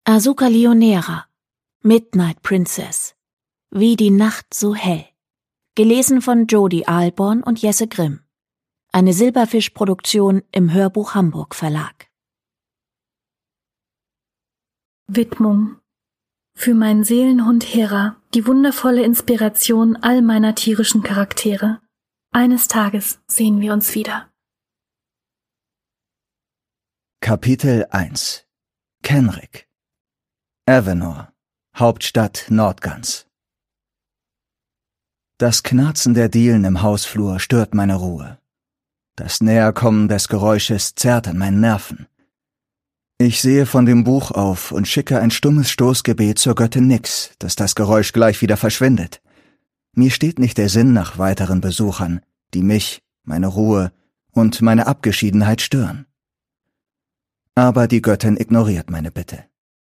Asuka Leonera, Midnight Princess. Wie die Nacht so hell. Gelesen von Jodi Aalborn und Jesse Grimm. Eine Silberfisch-Produktion im Hörbuch Hamburg Verlag. Widmung. Für meinen Seelenhund Hera, die wundervolle Inspiration all meiner tierischen Charaktere. Eines Tages sehen wir uns wieder. Kapitel 1 Kenrick. Avenor, Hauptstadt Nordgans. Das Knarzen der Dielen im Hausflur stört meine Ruhe. Das Näherkommen des Geräusches zerrt an meinen Nerven. Ich sehe von dem Buch auf und schicke ein stummes Stoßgebet zur Göttin Nyx, dass das Geräusch gleich wieder verschwindet. Mir steht nicht der Sinn nach weiteren Besuchern, die mich, meine Ruhe und meine Abgeschiedenheit stören. Aber die Göttin ignoriert meine Bitte.